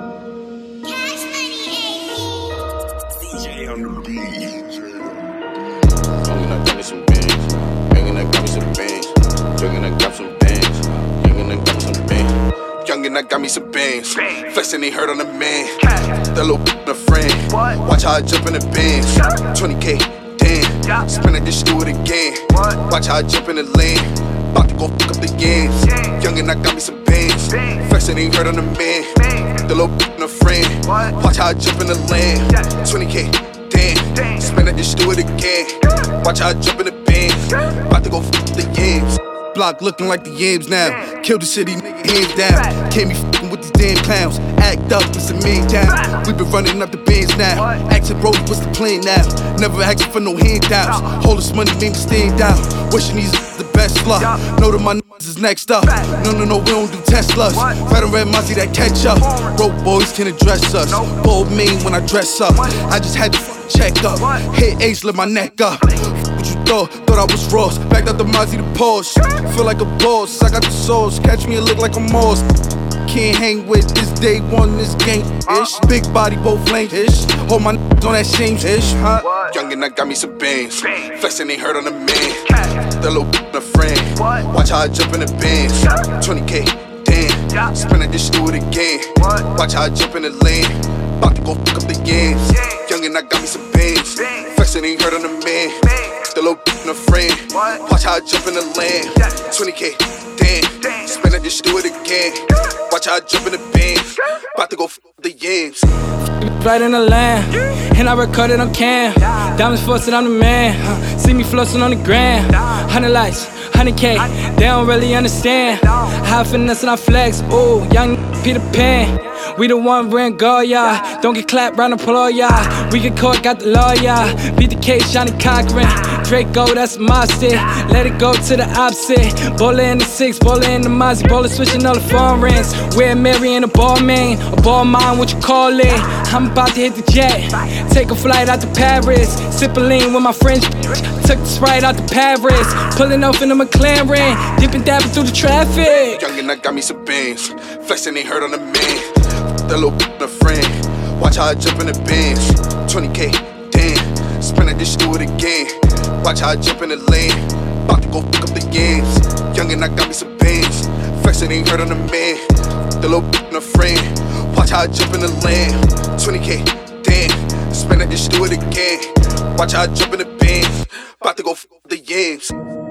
DJ on the beat. Youngin', I got me some bands. Youngin', I got me some bands. Youngin', I got some bands. Youngin', I got me some bands. Youngin', I got me some bands. Flexin' ain't hurt on the man. That little a friend. Watch how I jump in the bands. 20K, damn. Spin it, just do it again. Watch how I jump in the lane. About to go fuck up the games. Youngin', I got me some bands. Flexin' ain't hurt on the man. The little a friend. Watch how I jump in the lane. 20K, damn. Spin it, just do it again. Watch how I jump in the bands. About to go fuck up the games. Block looking like the yams now. Kill the city, nigga, hands down. Can't be f***ing with these damn clowns. Act up, it's a man down. We been running up the bands now. Asking bro, what's the plan now? Never asking for no handouts. Hold this money, made me stand out. Wishing these the best luck. Know that my niggas is next up. No, we don't do Teslas. Red and red Mozzie that catch up. Broke boys can't address us. Bold mean when I dress up. I just had to check up. Hit Ace, lift my neck up. What you thought I was Ross. Backed out the Mozzie to Porsche. Feel like a boss, I got the sauce. Catch me and look like a moss. Can't hang with this day one, this gang-ish. Big body, both length-ish. Hold my on that shame-ish, huh? Youngin', I got me some bands. Flexin' ain't hurt on the man. The little a friend. Watch how I jump in the bands. 20K, damn. Spin it, just do it again. Watch how I jump in the lane. About to go fuck up the games. Youngin', I got me some bands. Flexin' ain't hurt on the man. The little a friend. Watch how I jump in the land. 20K, damn. Spin it, just do it again. Watch how I jump in the bands. About to go f the yams. Right in the land, and I record it on cam. Diamonds forcing, I'm the man. See me flossing on the gram. 100 likes, 100K. They don't really understand how I finesse and I flex. Ooh, young Peter Pan. We the one wearing Goya. Don't get clapped round the floor, yeah. We get caught, got the lawyer. Beat the case, Johnny Cochran. Draco, that's my stick. Let it go to the opposite. Bowler in the 6, bowler in the Mozzie. Bowler switching all the phone rings. We're Mary in a ball main. A ball mine, what you call it? I'm about to hit the jet. Take a flight out to Paris. Sippin' lean with my friends. Took the Sprite out to Paris. Pulling off in the McLaren. Dipping, dabbing through the traffic. Youngin', I got me some bands. Flexin' ain't hurt on the man. That little a friend. Watch how I jump in the bands. 20K, damn. Spin it, just do it again. Watch how I jump in the lane. About to go fuck up the games. Youngin', I got me some bands. Flexin' ain't hurt on the man. The little a friend. Watch how I jump in the land. 20K, damn. Spin it, just do it again. Watch how I jump in the bands. About to go fuck up the yams.